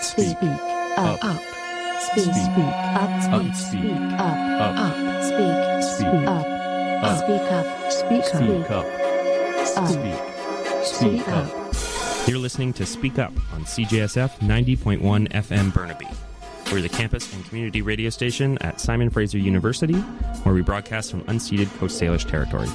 Speak up. Speak up. Speak up. Speak up. Speak up. Speak up. Speak up. You're listening to Speak Up on CJSF 90.1 FM Burnaby. We're the campus and community radio station at Simon Fraser University, where we broadcast from unceded Coast Salish territories.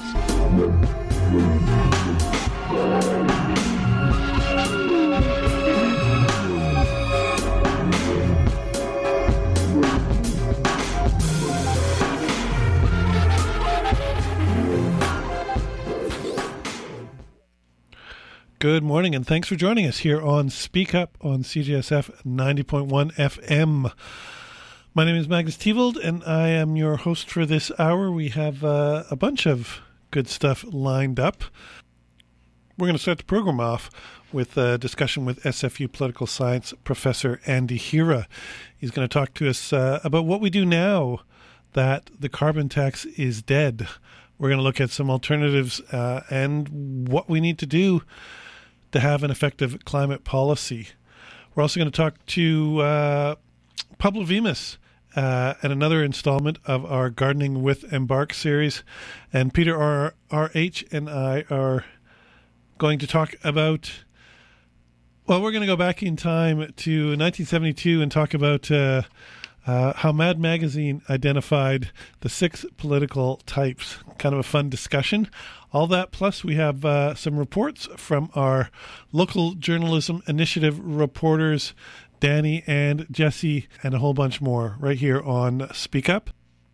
Good morning, and thanks for joining us here on Speak Up on CJSF 90.1 FM. My name is Magnus Tevold, and I am your host for this hour. We have a bunch of good stuff lined up. We're going to start the program off with a discussion with SFU political science professor Andy Hira. He's going to talk to us about what we do now that the carbon tax is dead. We're going to look at some alternatives and what we need to do to have an effective climate policy. We're also going to talk to Pablo Vimas and another installment of our Gardening with Embark series. And Peter R.H. and I are going to talk about, well, we're going to go back in time to 1972 and talk about how Mad Magazine identified the 6 political types. Kind of a fun discussion. All that, plus we have some reports from our local journalism initiative reporters, Danny and Jesse, and a whole bunch more right here on Speak Up.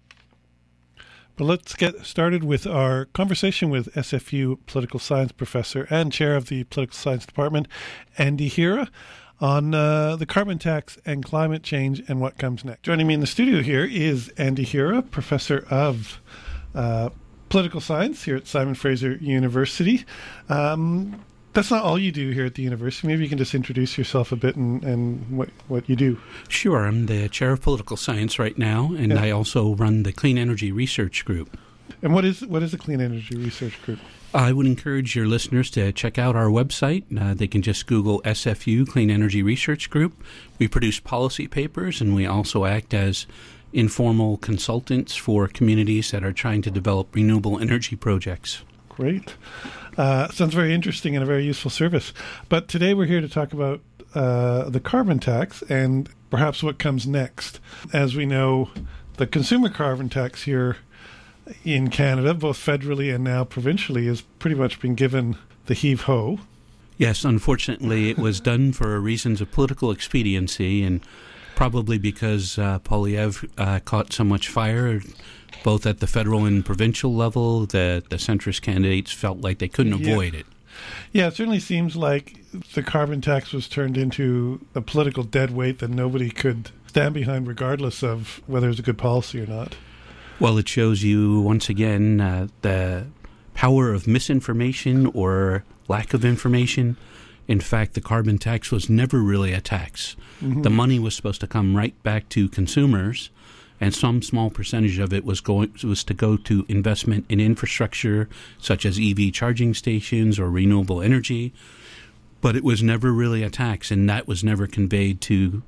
But let's get started with our conversation with SFU political science professor and chair of the political science department, Andy Hira, on the carbon tax and climate change and what comes next. Joining me in the studio here is Andy Hira, professor of political science here at Simon Fraser University. That's not all you do here at the university. Maybe you can just introduce yourself a bit and what you do. Sure. I'm the chair of political science right now, and I also run the Clean Energy Research Group. And what is the Clean Energy Research Group? I would encourage your listeners to check out our website. They can just Google SFU Clean Energy Research Group. We produce policy papers, and we also act as informal consultants for communities that are trying to develop renewable energy projects. Great. Sounds very interesting and a very useful service. But today we're here to talk about the carbon tax and perhaps what comes next. As we know, the consumer carbon tax here in Canada, both federally and now provincially, has pretty much been given the heave-ho. Yes, unfortunately, it was done for reasons of political expediency, and probably because Poilievre caught so much fire, both at the federal and provincial level, that the centrist candidates felt like they couldn't avoid it. Yeah, it certainly seems like the carbon tax was turned into a political deadweight that nobody could stand behind regardless of whether it's a good policy or not. Well, it shows you, once again, the power of misinformation or lack of information. In fact, the carbon tax was never really a tax. Mm-hmm. The money was supposed to come right back to consumers, and some small percentage of it was to go to investment in infrastructure, such as EV charging stations or renewable energy. But it was never really a tax, and that was never conveyed to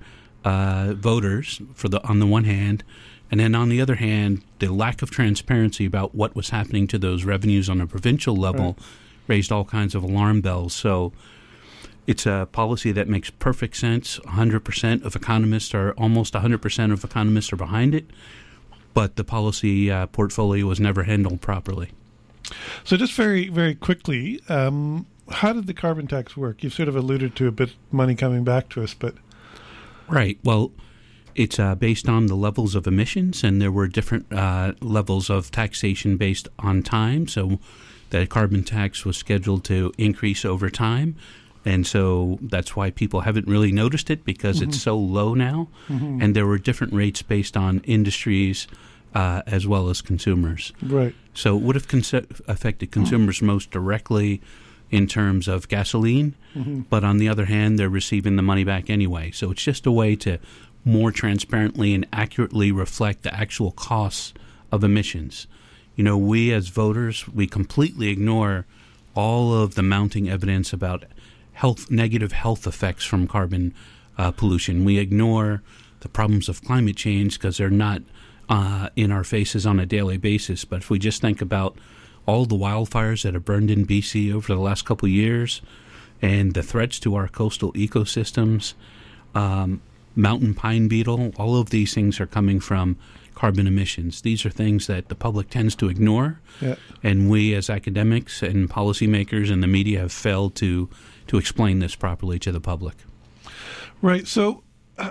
voters on the one hand. And then on the other hand, the lack of transparency about what was happening to those revenues on a provincial level raised all kinds of alarm bells. So it's a policy that makes perfect sense. 100% of economists are behind it, but the policy portfolio was never handled properly. So just very, very quickly, how did the carbon tax work? You've sort of alluded to a bit money coming back to us, but... Right. Well, it's based on the levels of emissions, and there were different levels of taxation based on time. So the carbon tax was scheduled to increase over time. And so that's why people haven't really noticed it, because it's so low now. Mm-hmm. And there were different rates based on industries as well as consumers. Right. So it would have affected consumers most directly in terms of gasoline. Mm-hmm. But on the other hand, they're receiving the money back anyway. So it's just a way to more transparently and accurately reflect the actual costs of emissions. You know, we as voters, we completely ignore all of the mounting evidence about negative health effects from carbon pollution. We ignore the problems of climate change because they're not in our faces on a daily basis. But if we just think about all the wildfires that have burned in BC over the last couple of years and the threats to our coastal ecosystems, mountain pine beetle, all of these things are coming from carbon emissions. These are things that the public tends to ignore, and we as academics and policymakers and the media have failed to explain this properly to the public. Right. So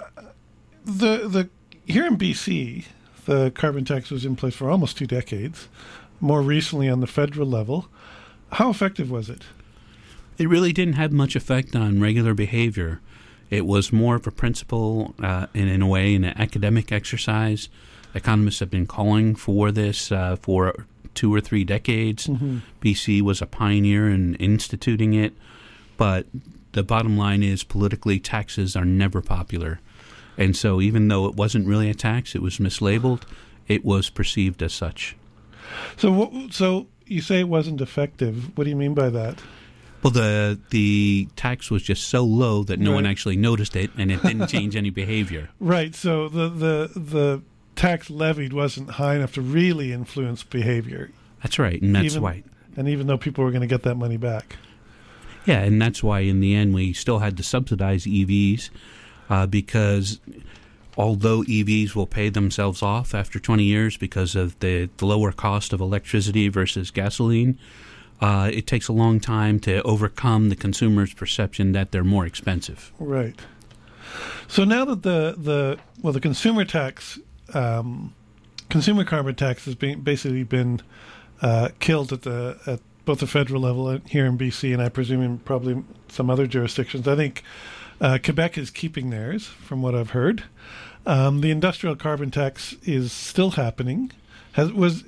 the here in BC, the carbon tax was in place for almost 2 decades. More recently on the federal level. How effective was it? It really didn't have much effect on regular behavior. It was more of a principle, and in a way, an academic exercise. Economists have been calling for this for 2 or 3 decades. BC was a pioneer in instituting it, but the bottom line is politically taxes are never popular. And so even though it wasn't really a tax, it was mislabeled, it was perceived as such. So you say it wasn't effective. What do you mean by that? Well, the tax was just so low that no one actually noticed it, and it didn't change any behavior. Right. So the tax levied wasn't high enough to really influence behavior. That's right, and that's why. And even though people were going to get that money back. Yeah, and that's why in the end we still had to subsidize EVs because although EVs will pay themselves off after 20 years because of the lower cost of electricity versus gasoline, it takes a long time to overcome the consumer's perception that they're more expensive. Right. So now that the consumer tax, consumer carbon tax has basically been killed at both the federal level and here in BC, and I presume in probably some other jurisdictions. I think Quebec is keeping theirs, from what I've heard. The industrial carbon tax is still happening. Was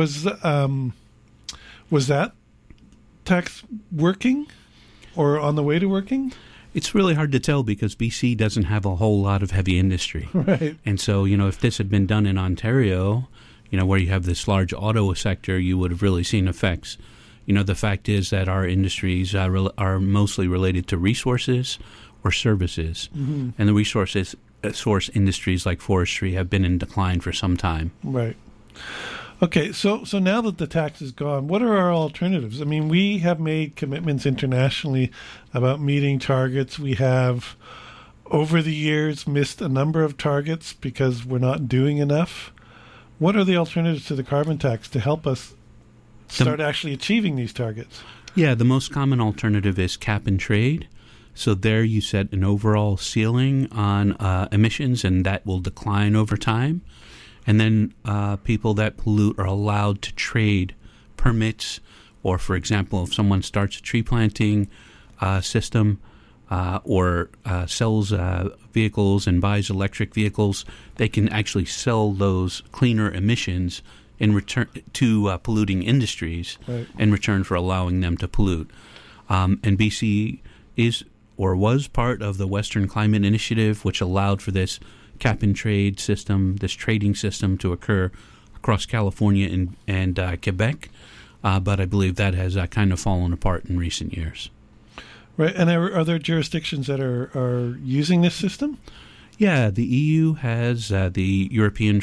that tax working or on the way to working? It's really hard to tell because BC doesn't have a whole lot of heavy industry. Right. And so, if this had been done in Ontario, where you have this large auto sector, you would have really seen effects. The fact is that our industries are mostly related to resources or services. And the source industries like forestry have been in decline for some time. Right. Okay, so now that the tax is gone, what are our alternatives? I mean, we have made commitments internationally about meeting targets. We have, over the years, missed a number of targets because we're not doing enough. What are the alternatives to the carbon tax to help us start actually achieving these targets? Yeah, the most common alternative is cap and trade. So there you set an overall ceiling on emissions, and that will decline over time. And then people that pollute are allowed to trade permits, or, for example, if someone starts a tree planting system or sells vehicles and buys electric vehicles, they can actually sell those cleaner emissions in return to polluting industries in return for allowing them to pollute. And BC is or was part of the Western Climate Initiative, which allowed for this cap and trade system, this trading system to occur across California and Quebec. But I believe that has kind of fallen apart in recent years. Right. And are there jurisdictions that are using this system? Yeah, the EU has the European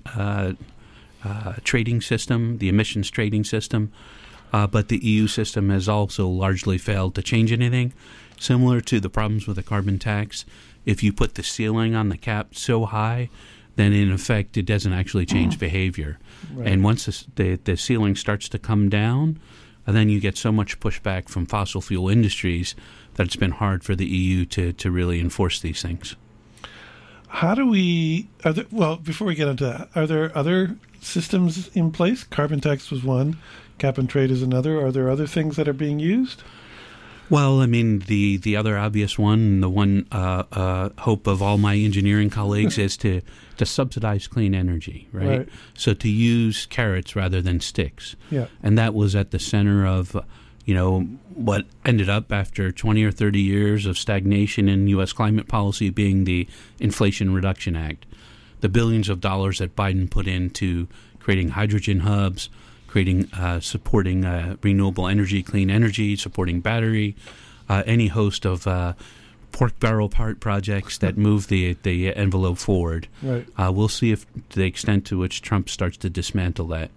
trading system, the emissions trading system. But the EU system has also largely failed to change anything. Similar to the problems with the carbon tax, if you put the ceiling on the cap so high, then in effect it doesn't actually change behavior. Right. And once the ceiling starts to come down, then you get so much pushback from fossil fuel industries that it's been hard for the EU to really enforce these things. How do we... before we get into that, are there other systems in place? Carbon tax was one, cap and trade is another. Are there other things that are being used? Well, I mean, the other obvious one, the one hope of all my engineering colleagues is to subsidize clean energy, right? So to use carrots rather than sticks. Yeah. And that was at the center of, what ended up after 20 or 30 years of stagnation in U.S. climate policy being the Inflation Reduction Act. The billions of dollars that Biden put into creating hydrogen hubs, supporting renewable energy, clean energy, supporting battery, any host of pork barrel projects that move the envelope forward. Right. We'll see if to the extent to which Trump starts to dismantle that.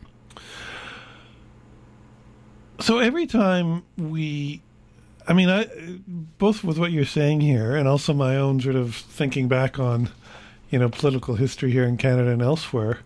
So every time both with what you're saying here and also my own sort of thinking back on, political history here in Canada and elsewhere,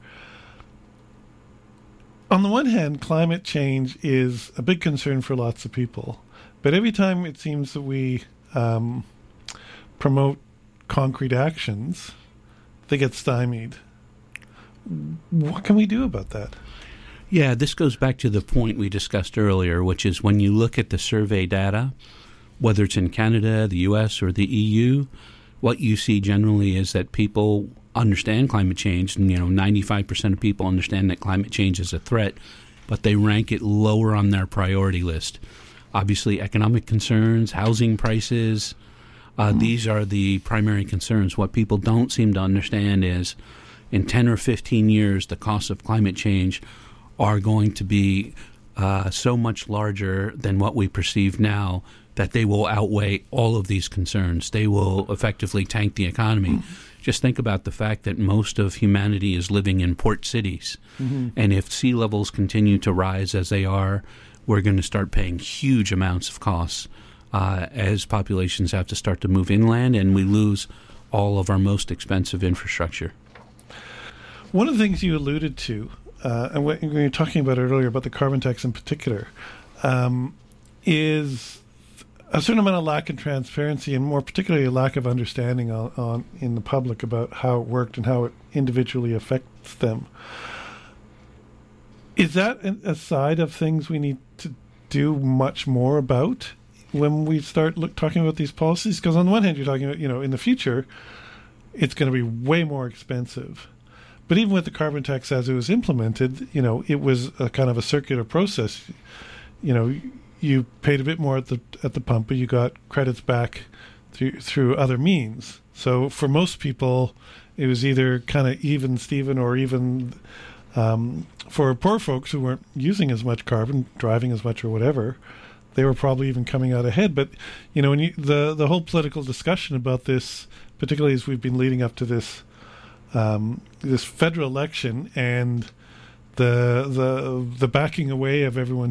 on the one hand, climate change is a big concern for lots of people. But every time it seems that we promote concrete actions, they get stymied. What can we do about that? Yeah, this goes back to the point we discussed earlier, which is when you look at the survey data, whether it's in Canada, the U.S., or the EU, what you see generally is that people understand climate change, and 95% of people understand that climate change is a threat, but they rank it lower on their priority list. Obviously, economic concerns, housing prices, these are the primary concerns. What people don't seem to understand is in 10 or 15 years, the costs of climate change are going to be so much larger than what we perceive now that they will outweigh all of these concerns. They will effectively tank the economy. Just think about the fact that most of humanity is living in port cities. And if sea levels continue to rise as they are, we're going to start paying huge amounts of costs as populations have to start to move inland, and we lose all of our most expensive infrastructure. One of the things you alluded to, and when you were talking about it earlier, about the carbon tax in particular, is a certain amount of lack of transparency, and more particularly a lack of understanding on in the public about how it worked and how it individually affects them. Is that a side of things we need to do much more about when we start talking about these policies? Because on the one hand, you're talking about, in the future, it's going to be way more expensive. But even with the carbon tax as it was implemented, it was a kind of a circular process. You paid a bit more at the pump, but you got credits back through other means. So for most people, it was either kind of even Steven, or even for poor folks who weren't using as much carbon, driving as much or whatever, they were probably even coming out ahead. But when the whole political discussion about this, particularly as we've been leading up to this federal election and the backing away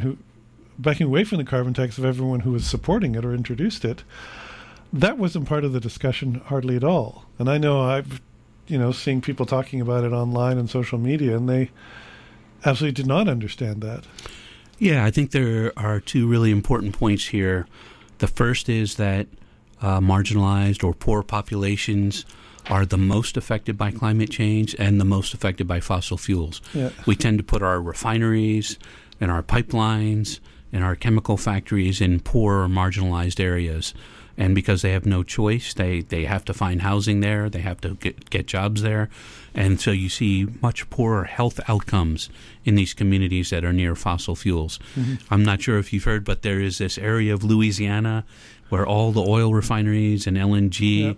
from the carbon tax of everyone who was supporting it or introduced it, that wasn't part of the discussion hardly at all. And I know I've seeing people talking about it online and social media, and they absolutely did not understand that. Yeah, I think there are two really important points here. The first is that marginalized or poor populations are the most affected by climate change and the most affected by fossil fuels. Yeah. We tend to put our refineries and our pipelines and our chemical factories in poor or marginalized areas. And because they have no choice, they have to find housing there, they have to get jobs there. And so you see much poorer health outcomes in these communities that are near fossil fuels. I'm not sure if you've heard, but there is this area of Louisiana where all the oil refineries and LNG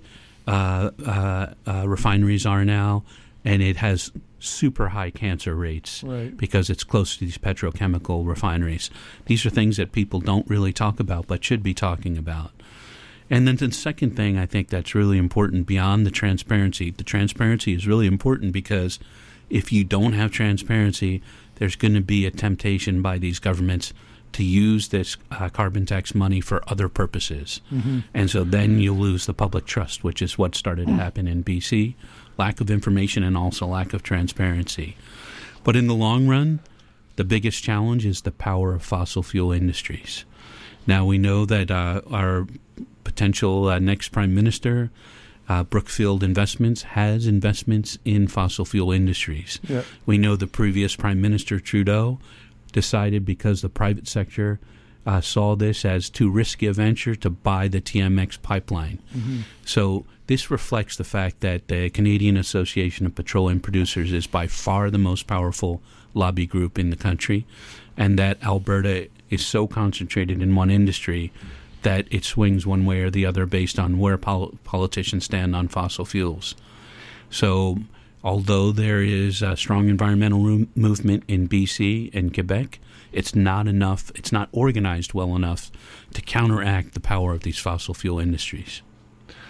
refineries are now, and it has super high cancer rates because it's close to these petrochemical refineries. These are things that people don't really talk about but should be talking about. And then the second thing I think that's really important beyond the transparency is really important because if you don't have transparency, there's going to be a temptation by these governments to use this carbon tax money for other purposes. And so then you lose the public trust, which is what started to happen in BC. Lack of information and also lack of transparency. But in the long run, the biggest challenge is the power of fossil fuel industries. Now, we know that our potential next prime minister, Brookfield Investments, has investments in fossil fuel industries. Yeah. We know the previous Prime Minister, Trudeau, decided because the private sector saw this as too risky a venture to buy the TMX pipeline. So this reflects the fact that the Canadian Association of Petroleum Producers is by far the most powerful lobby group in the country, and that Alberta is so concentrated in one industry that it swings one way or the other based on where politicians stand on fossil fuels. So although there is a strong environmental movement in BC and Quebec, it's not enough, it's not organized well enough to counteract the power of these fossil fuel industries.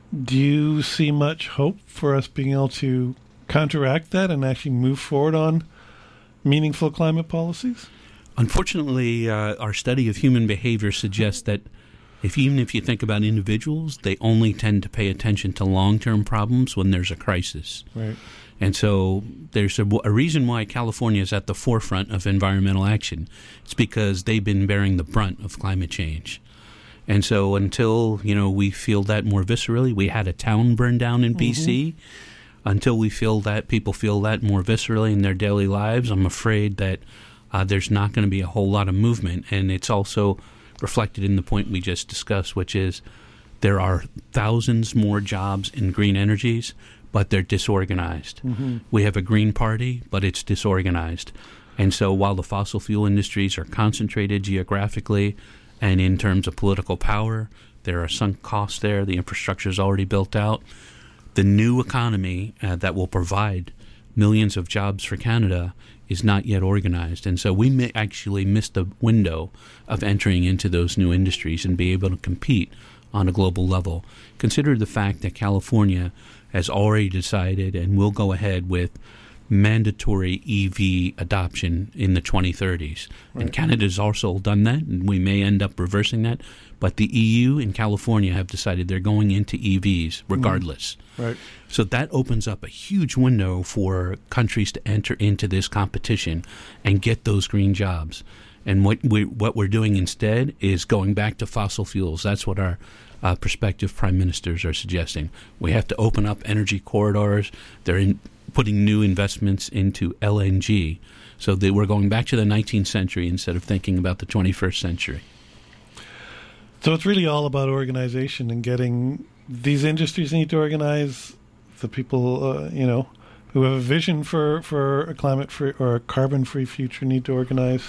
Do you see much hope for us being able to counteract that and actually move forward on meaningful climate policies? Unfortunately, our study of human behavior suggests that even if you think about individuals, they only tend to pay attention to long-term problems when there's a crisis. Right. And so there's a reason why California is at the forefront of environmental action. It's because they've been bearing the brunt of climate change. And so until, we feel that more viscerally, we had a town burned down in BC. Until we feel that, people feel that more viscerally in their daily lives, I'm afraid that there's not going to be a whole lot of movement. And it's also reflected in the point we just discussed, which is there are thousands more jobs in green energies, but they're disorganized. We have a green party, but it's disorganized. And so while the fossil fuel industries are concentrated geographically and in terms of political power, there are sunk costs there, the infrastructure is already built out. The new economy that will provide millions of jobs for Canada is not yet organized. And so we may actually miss the window of entering into those new industries and be able to compete on a global level. Consider the fact that California has already decided and will go ahead with mandatory EV adoption in the 2030s. Right. And Canada's also done that, and we may end up reversing that. But the EU and California have decided they're going into EVs regardless. Right. So that opens up a huge window for countries to enter into this competition and get those green jobs. And what we're doing instead is going back to fossil fuels. That's what our prospective prime ministers are suggesting. We have to open up energy corridors. They're putting new investments into LNG. So we're going back to the 19th century instead of thinking about the 21st century. So it's really all about organization and getting these industries need to organize. The people, who have a vision for a climate-free or a carbon-free future need to organize.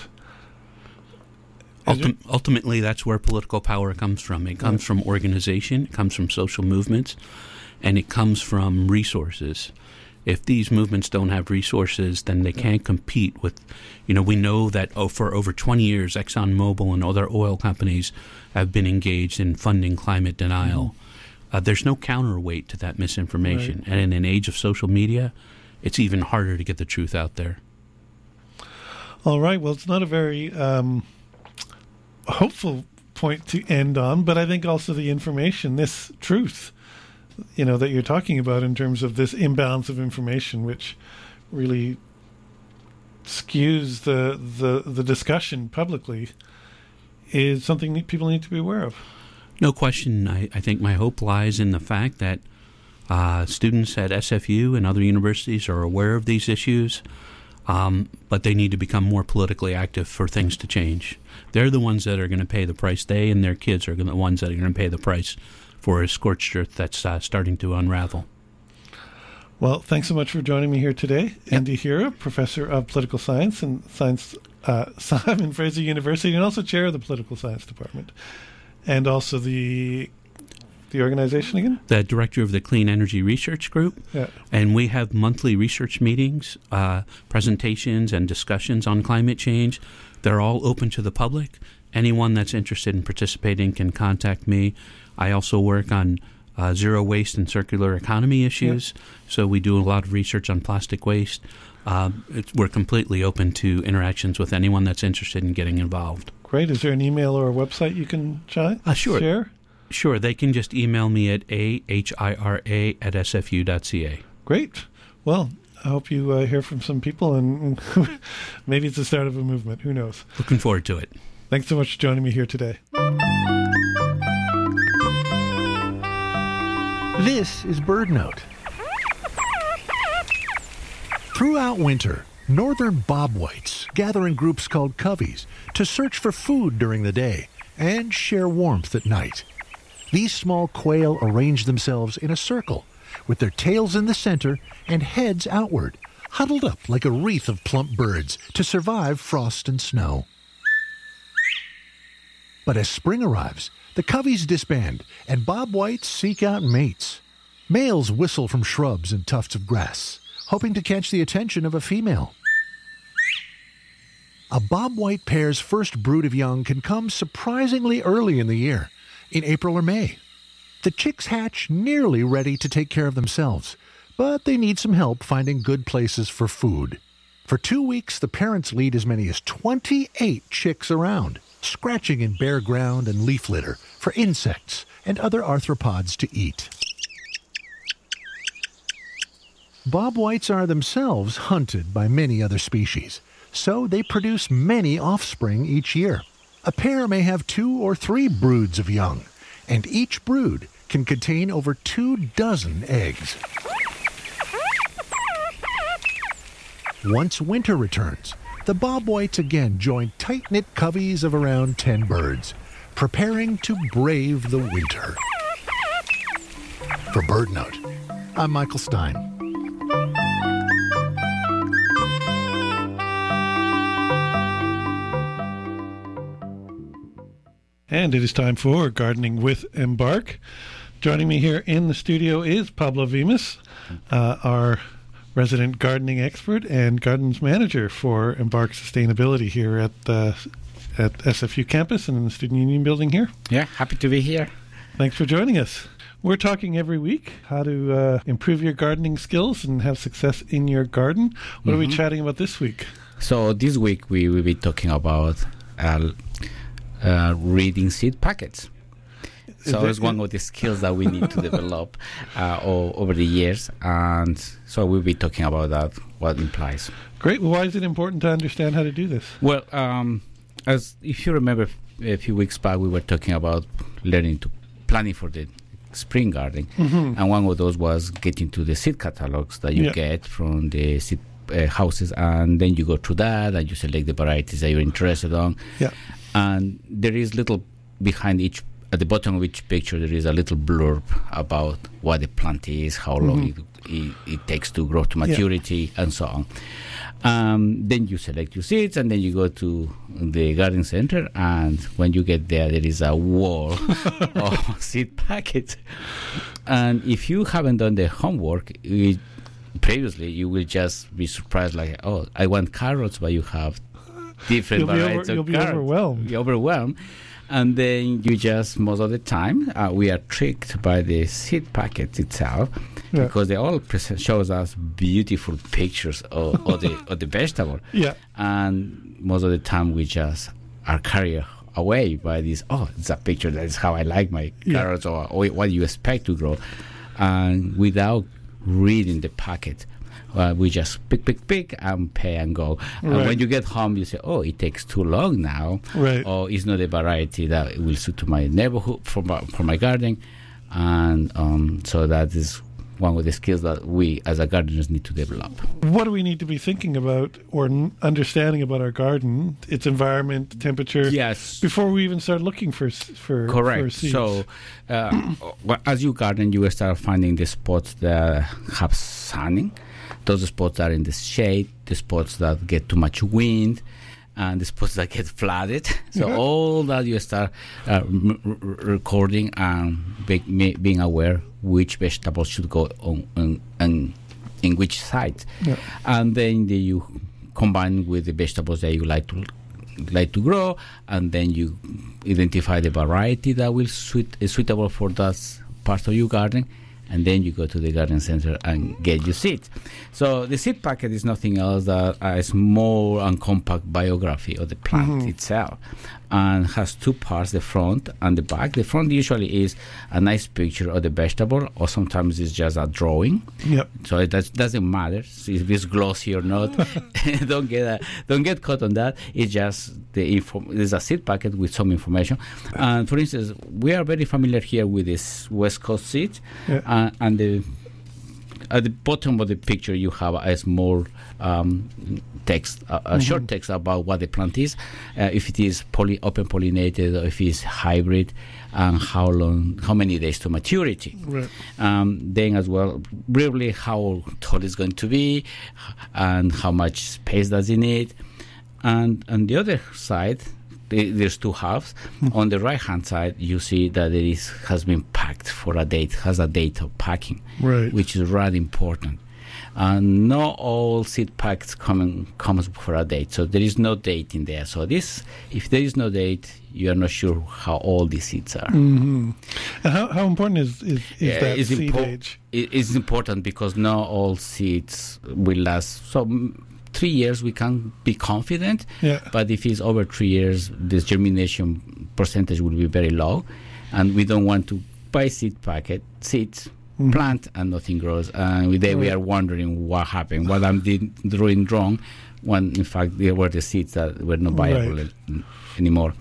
Ultimately, that's where political power comes from. It comes from organization, it comes from social movements, and it comes from resources. If these movements don't have resources, then they can't compete with, we know that for over 20 years, ExxonMobil and other oil companies have been engaged in funding climate denial. There's no counterweight to that misinformation. Right. And in an age of social media, it's even harder to get the truth out there. All right. Well, it's not a very hopeful point to end on, but I think also the information, this truth, that you're talking about in terms of this imbalance of information, which really skews the discussion publicly, is something that people need to be aware of. No question. I think my hope lies in the fact that students at SFU and other universities are aware of these issues, but they need to become more politically active for things to change. They're the ones that are going to pay the price. They and their kids are the ones that are going to pay the price for a scorched earth that's starting to unravel. Well, thanks so much for joining me here today. Yep. Andy Hira, Professor of Political Science and Science Simon Fraser University, and also Chair of the Political Science Department. And also the organization again? The Director of the Clean Energy Research Group. Yeah. And we have monthly research meetings, presentations, and discussions on climate change. They're all open to the public. Anyone that's interested in participating can contact me. I also work on zero waste and circular economy issues. Yep. So we do a lot of research on plastic waste. We're completely open to interactions with anyone that's interested in getting involved. Great. Is there an email or a website you can share? Sure. They can just email me at ahira@sfu.ca. Great. Well, I hope you hear from some people, and maybe it's the start of a movement. Who knows? Looking forward to it. Thanks so much for joining me here today. This is BirdNote. Throughout winter, northern bobwhites gather in groups called coveys to search for food during the day and share warmth at night. These small quail arrange themselves in a circle, with their tails in the center and heads outward, huddled up like a wreath of plump birds to survive frost and snow. But as spring arrives, the coveys disband and bobwhites seek out mates. Males whistle from shrubs and tufts of grass, hoping to catch the attention of a female. A bobwhite pair's first brood of young can come surprisingly early in the year, in April or May. The chicks hatch nearly ready to take care of themselves, but they need some help finding good places for food. For 2 weeks, the parents lead as many as 28 chicks around, scratching in bare ground and leaf litter for insects and other arthropods to eat. Bobwhites are themselves hunted by many other species, so they produce many offspring each year. A pair may have 2 or 3 broods of young, and each brood can contain over 24 eggs. Once winter returns, the bobwhites again join tight-knit coveys of around 10 birds, preparing to brave the winter. For BirdNote, I'm Michael Stein. And it is time for Gardening with Embark. Joining me here in the studio is Pablo Vimas, our resident gardening expert and gardens manager for Embark Sustainability here at SFU campus and in the Student Union building here. Yeah, happy to be here. Thanks for joining us. We're talking every week how to improve your gardening skills and have success in your garden. What are we chatting about this week? So this week we will be talking about reading seed packets. So it's one of the skills that we need to develop over the years, and so we'll be talking about that, what it implies. Great. Well, why is it important to understand how to do this? Well, as if you remember a few weeks back, we were talking about planning for the spring gardening, and one of those was getting to the seed catalogs that you get from the seed houses, and then you go through that and you select the varieties that you're interested on. Yeah. And there is little behind at the bottom of each picture, there is a little blurb about what the plant is, how long it takes to grow to maturity, and so on. Then you select your seeds, and then you go to the garden center, and when you get there is a wall of seed packets. And if you haven't done the homework previously, you will just be surprised, like, oh, I want carrots, but you have different varieties of carrots. You'll be overwhelmed. And then you just, most of the time, we are tricked by the seed packets itself, because they all shows us beautiful pictures of the vegetable. Yeah. And most of the time we just are carried away by this, it's a picture, that is how I like my carrots, or what you expect to grow. And without reading the packet, we just pick and pay and go. And when you get home, you say, it takes too long now. Right. Or it's not a variety that will suit to my neighborhood, for my gardening. And so that is one of the skills that we as a gardeners need to develop. What do we need to be thinking about or understanding about our garden, its environment, temperature, before we even start looking for Correct. seeds? So as you garden, you will start finding the spots that have sunning. Those spots are in the shade, the spots that get too much wind, and the spots that get flooded. So all that you start recording and being aware which vegetables should go on and in which site. Yeah. And then you combine with the vegetables that you like to grow, and then you identify the variety that will is suitable for that part of your garden. And then you go to the garden center and get your seeds. So the seed packet is nothing else than a small and compact biography of the plant itself, and has 2 parts, the front and the back. The front usually is a nice picture of the vegetable, or sometimes it's just a drawing. Yep. So it doesn't matter if it's glossy or not. Don't get caught on that. It's just there's a seed packet with some information. And for instance, we are very familiar here with this West Coast seed, and at the bottom of the picture you have a small text, a short text about what the plant is, if it is open pollinated, or if it's hybrid, and how many days to maturity. Right. Then as well, briefly how tall it's going to be, and how much space does it need. And on the other side, there's 2 halves. On the right hand side, you see that it has been packed for a date, has a date of packing, which is rather important. And not all seed packs comes for a date, so there is no date in there. So if there is no date, you are not sure how old the seeds are. Mm-hmm. And how important is that seed age? It's important because not all seeds will last. So 3 years we can be confident, but if it's over 3 years, the germination percentage will be very low, and we don't want to buy seeds, plant, and nothing grows. And we are wondering what happened, what I'm doing wrong, when in fact they were the seeds that were not viable anymore.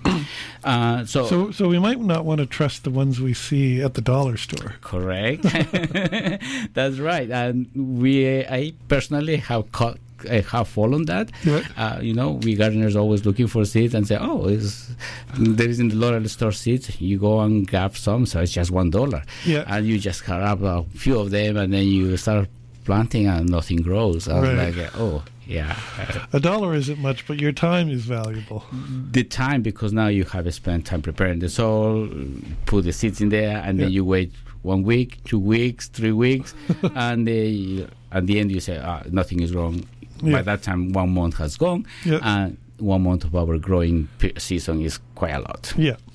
So we might not want to trust the ones we see at the dollar store. Correct. That's right. And I personally have followed that. We gardeners always looking for seeds and say, there is in the dollar store seeds. You go and grab some, so it's just $1. And you just grab a few of them, and then you start planting, and nothing grows. I was like, $1 isn't much, but your time is valuable. The time, because now you have spent time preparing the soil, put the seeds in there, and then you wait 1 week, 2 weeks, 3 weeks, and at the end you say, nothing is wrong. By that time, 1 month has gone, and 1 month of our growing season is quite a lot.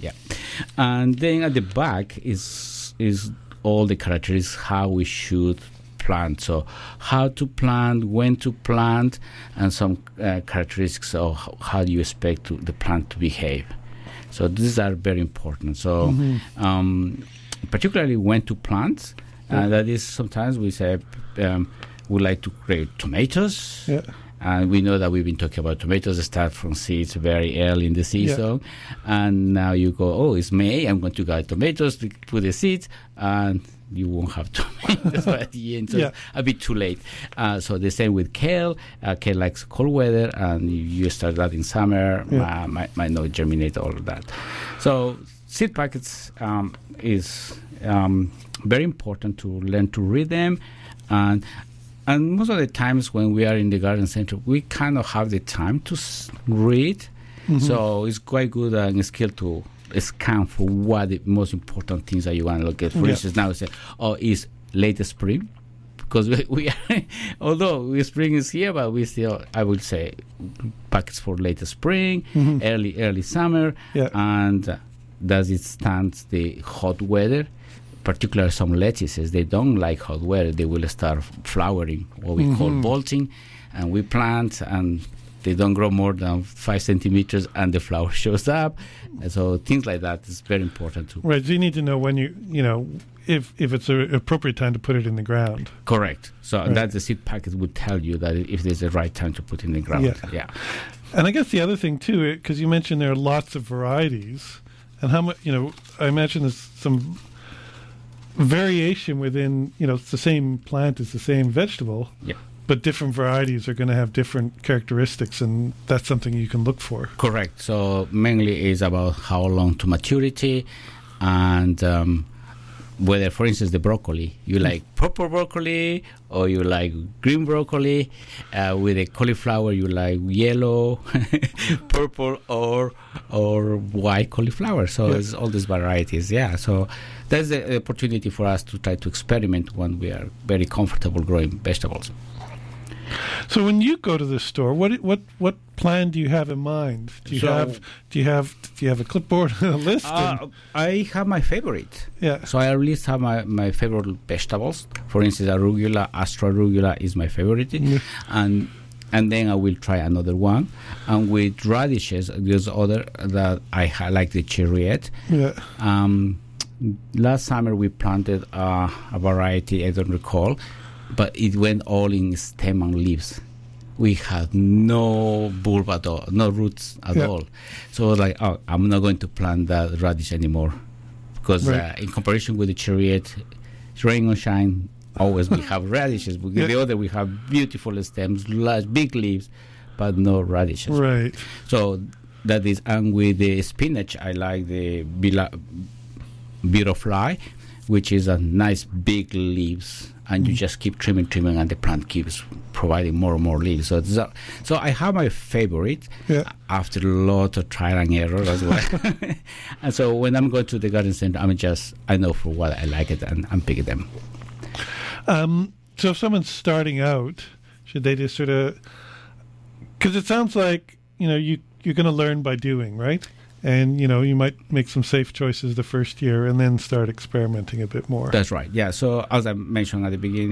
And then at the back is all the characteristics how we should plant. So how to plant, when to plant, and some characteristics of how do you expect the plant to behave. So these are very important. So particularly when to plant, that is sometimes we say we like to create tomatoes. And we know that we've been talking about tomatoes start from seeds very early in the season. And now you go, it's May, I'm going to get tomatoes to put the seeds, and you won't have tomatoes by the end. So it's a bit too late. So the same with kale. Kale likes cold weather, and you start that in summer, might not germinate all of that. So seed packets is very important to learn to read them. And most of the times when we are in the garden center, we kind of have the time to read. So it's quite good and a skill to scan for what the most important things that you want to look at. For instance, now we say, it's late spring. Because we are, although spring is here, but we still, I would say, packets for late spring, early summer. And does it stand the hot weather? Particularly some lettuces, they don't like hot weather. They will start flowering, what we call bolting, and we plant, and they don't grow more than 5 centimeters, and the flower shows up. And so things like that is very important too. Right. So you need to know when if it's an appropriate time to put it in the ground. Correct. So that the seed packet would tell you that if there's the right time to put it in the ground. And I guess the other thing too, because you mentioned there are lots of varieties, and how much I imagine there's some variation within, it's the same plant, it's the same vegetable, but different varieties are going to have different characteristics, and that's something you can look for. Correct. So mainly is about how long to maturity, and whether, for instance, the broccoli, you like purple broccoli or you like green broccoli. With the cauliflower, you like yellow, purple, or white cauliflower. So it's all these varieties. So that's the opportunity for us to try to experiment when we are very comfortable growing vegetables. So when you go to the store, what plan do you have in mind? Do you have a clipboard and a list? I have my favorite. So I at least have my favorite vegetables. For instance, arugula, Astra arugula is my favorite, and then I will try another one. And with radishes, there's other that I like, the cherriette. Last summer we planted a variety, I don't recall, but it went all in stem and leaves. We had no bulb at all, no roots at all. So I was like, I'm not going to plant that radish anymore, because in comparison with the cherriette, rain or shine, always we have radishes. With the other, we have beautiful stems, large, big leaves, but no radishes. Right. So that is, and with the spinach, I like the Virofly, which is a nice big leaves, and you just keep trimming, and the plant keeps providing more and more leaves. So I have my favorite after a lot of trial and error as well. And so when I'm going to the garden center, I know for what I like it, and I'm picking them. So if someone's starting out, should they just sort of... Because it sounds like, you're going to learn by doing, right? And, you might make some safe choices the first year and then start experimenting a bit more. That's right. Yeah. So as I mentioned at the beginning,